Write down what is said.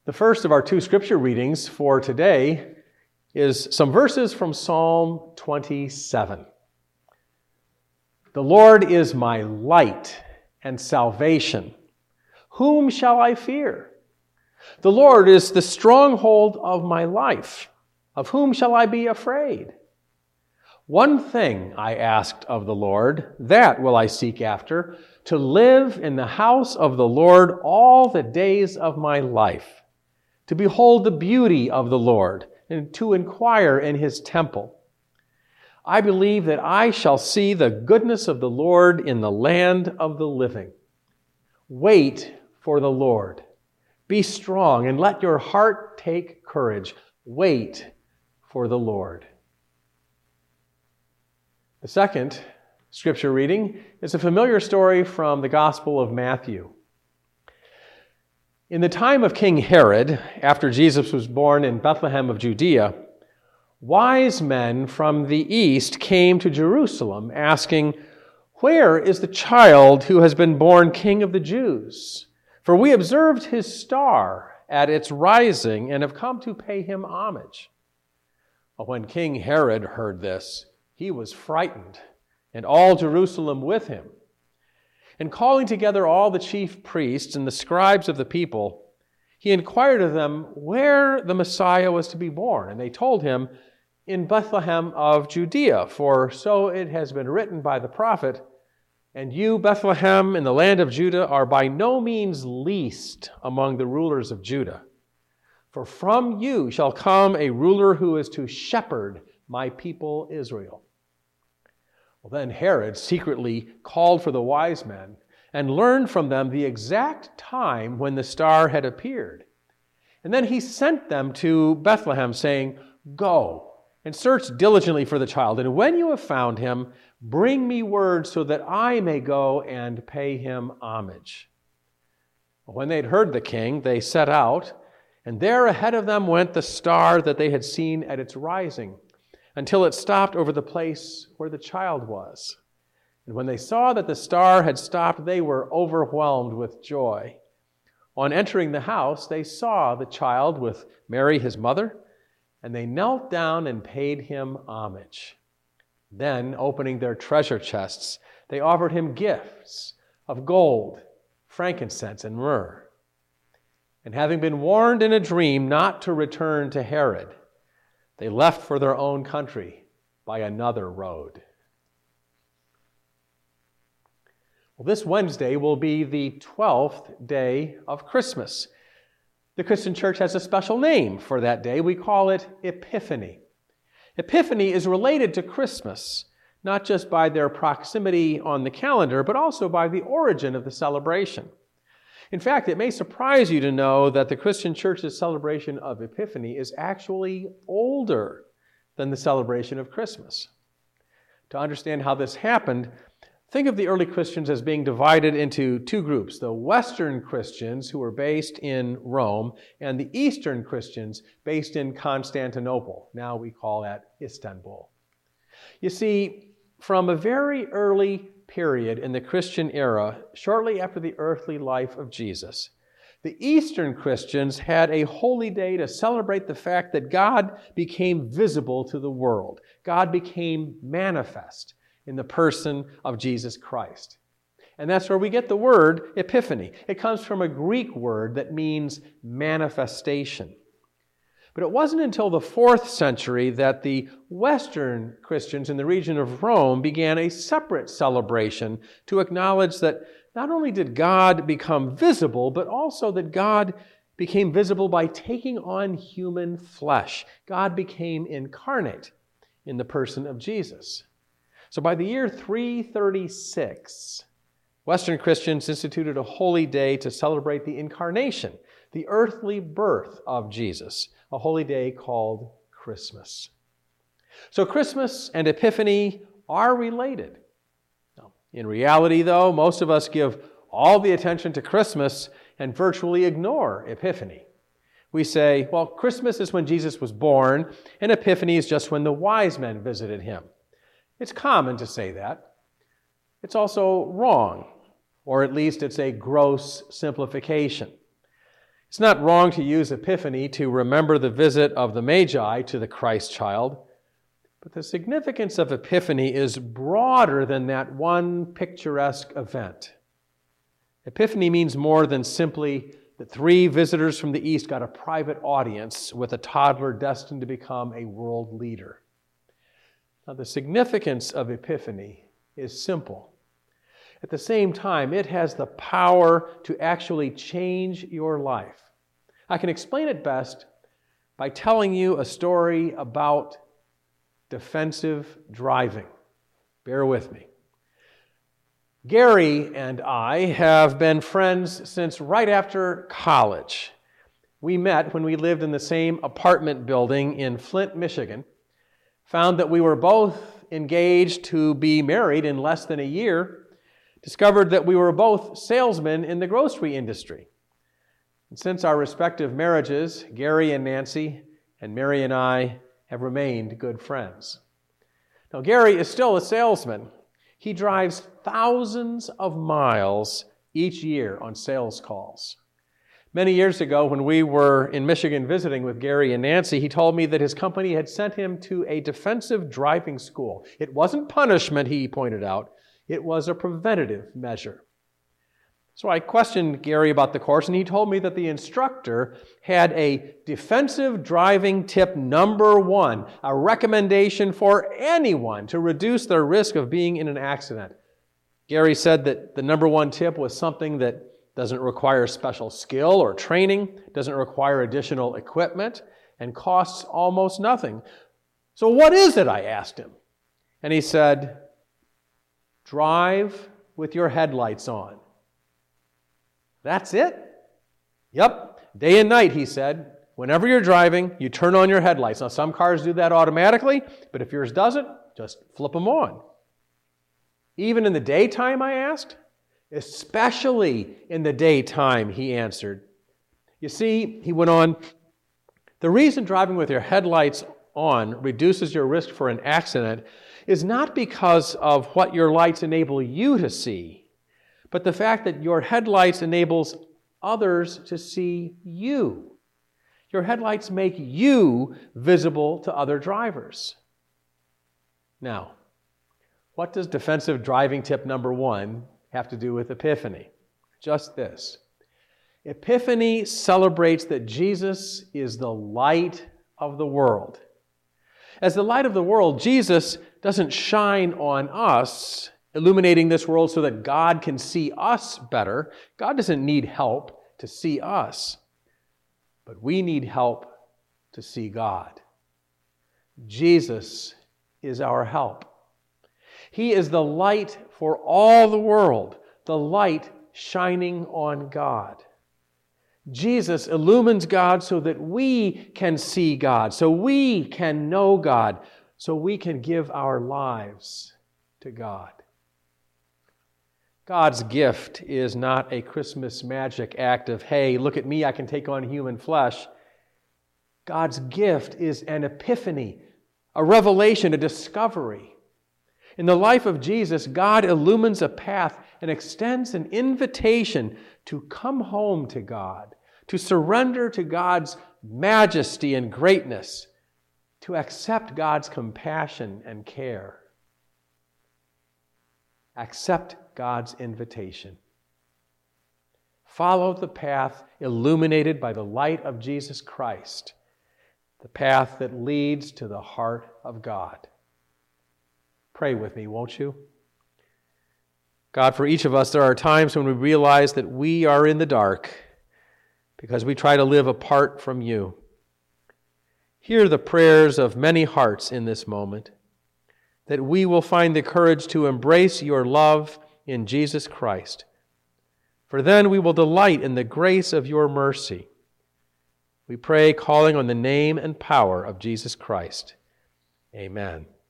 The first of our two scripture readings for today is some verses from Psalm 27. The Lord is my light and salvation. Whom shall I fear? The Lord is the stronghold of my life. Of whom shall I be afraid? One thing I asked of the Lord, that will I seek after, to live in the house of the Lord all the days of my life, to behold the beauty of the Lord, and to inquire in his temple. I believe that I shall see the goodness of the Lord in the land of the living. Wait for the Lord. Be strong and let your heart take courage. Wait for the Lord. The second scripture reading is a familiar story from the Gospel of Matthew. In the time of King Herod, after Jesus was born in Bethlehem of Judea, wise men from the east came to Jerusalem asking, "Where is the child who has been born King of the Jews? For we observed his star at its rising and have come to pay him homage." When King Herod heard this, he was frightened, and all Jerusalem with him. And calling together all the chief priests and the scribes of the people, he inquired of them where the Messiah was to be born. And they told him, "In Bethlehem of Judea, for so it has been written by the prophet, and you, Bethlehem, in the land of Judah, are by no means least among the rulers of Judah. For from you shall come a ruler who is to shepherd my people Israel." Well, then Herod secretly called for the wise men and learned from them the exact time when the star had appeared. And then he sent them to Bethlehem, saying, "Go and search diligently for the child, and when you have found him, bring me word so that I may go and pay him homage." When they had heard the king, they set out, and there ahead of them went the star that they had seen at its rising, until it stopped over the place where the child was. And when they saw that the star had stopped, they were overwhelmed with joy. On entering the house, they saw the child with Mary, his mother, and they knelt down and paid him homage. Then, opening their treasure chests, they offered him gifts of gold, frankincense, and myrrh. And having been warned in a dream not to return to Herod, they left for their own country by another road. Well, this Wednesday will be the 12th day of Christmas. The Christian Church has a special name for that day. We call it Epiphany. Epiphany is related to Christmas, not just by their proximity on the calendar, but also by the origin of the celebration. In fact, it may surprise you to know that the Christian Church's celebration of Epiphany is actually older than the celebration of Christmas. To understand how this happened, think of the early Christians as being divided into two groups: the Western Christians, who were based in Rome, and the Eastern Christians based in Constantinople. Now we call that Istanbul. You see, from a very early period in the Christian era, shortly after the earthly life of Jesus, the Eastern Christians had a holy day to celebrate the fact that God became visible to the world. God became manifest in the person of Jesus Christ. And that's where we get the word Epiphany. It comes from a Greek word that means manifestation. But it wasn't until the 4th century that the Western Christians in the region of Rome began a separate celebration to acknowledge that not only did God become visible, but also that God became visible by taking on human flesh. God became incarnate in the person of Jesus. So by the year 336, Western Christians instituted a holy day to celebrate the incarnation, the earthly birth of Jesus, a holy day called Christmas. So Christmas and Epiphany are related. Now, in reality, though, most of us give all the attention to Christmas and virtually ignore Epiphany. We say, well, Christmas is when Jesus was born, and Epiphany is just when the wise men visited him. It's common to say that. It's also wrong, or at least it's a gross simplification. It's not wrong to use Epiphany to remember the visit of the Magi to the Christ child, but the significance of Epiphany is broader than that one picturesque event. Epiphany means more than simply that 3 visitors from the East got a private audience with a toddler destined to become a world leader. Now, the significance of Epiphany is simple. At the same time, it has the power to actually change your life. I can explain it best by telling you a story about defensive driving. Bear with me. Gary and I have been friends since right after college. We met when we lived in the same apartment building in Flint, Michigan, found that we were both engaged to be married in less than a year, discovered that we were both salesmen in the grocery industry. And since our respective marriages, Gary and Nancy and Mary and I have remained good friends. Now, Gary is still a salesman. He drives thousands of miles each year on sales calls. Many years ago, when we were in Michigan visiting with Gary and Nancy, he told me that his company had sent him to a defensive driving school. It wasn't punishment, he pointed out. It was a preventative measure. So I questioned Gary about the course, and he told me that the instructor had a defensive driving tip number 1, a recommendation for anyone to reduce their risk of being in an accident. Gary said that the number 1 tip was something that doesn't require special skill or training, doesn't require additional equipment, and costs almost nothing. So what is it, I asked him. And he said, drive with your headlights on. That's it? Yep. Day and night, he said. Whenever you're driving, you turn on your headlights. Now, some cars do that automatically, but if yours doesn't, just flip them on. Even in the daytime, I asked? Especially in the daytime, he answered. You see, he went on, the reason driving with your headlights on reduces your risk for an accident is not because of what your lights enable you to see, but the fact that your headlights enables others to see you. Your headlights make you visible to other drivers. Now, what does defensive driving tip number 1 have to do with Epiphany? Just this. Epiphany celebrates that Jesus is the light of the world. As the light of the world, Jesus doesn't shine on us, illuminating this world so that God can see us better. God doesn't need help to see us, but we need help to see God. Jesus is our help. He is the light for all the world, the light shining on God. Jesus illumines God so that we can see God, so we can know God, so we can give our lives to God. God's gift is not a Christmas magic act of, hey, look at me, I can take on human flesh. God's gift is an epiphany, a revelation, a discovery. In the life of Jesus, God illumines a path and extends an invitation to come home to God, to surrender to God's majesty and greatness, to accept God's compassion and care. Accept God's invitation. Follow the path illuminated by the light of Jesus Christ, the path that leads to the heart of God. Pray with me, won't you? God, for each of us, there are times when we realize that we are in the dark because we try to live apart from you. Hear the prayers of many hearts in this moment, that we will find the courage to embrace your love in Jesus Christ. For then we will delight in the grace of your mercy. We pray, calling on the name and power of Jesus Christ. Amen.